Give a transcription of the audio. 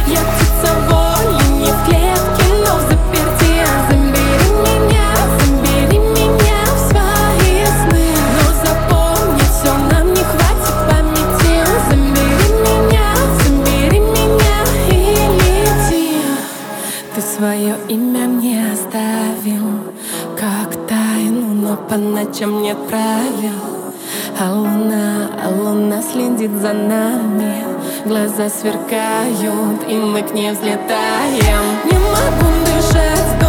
Я птица воли, не в клетке, но в заперти. Забери меня в свои сны. Но запомни, все нам не хватит памяти. Забери меня и лети. Ты свое имя мне оставил как тайну, но по ночам не отправил. А луна следит за нами. Глаза сверкают, и мы к ней взлетаем. Не могу дышать.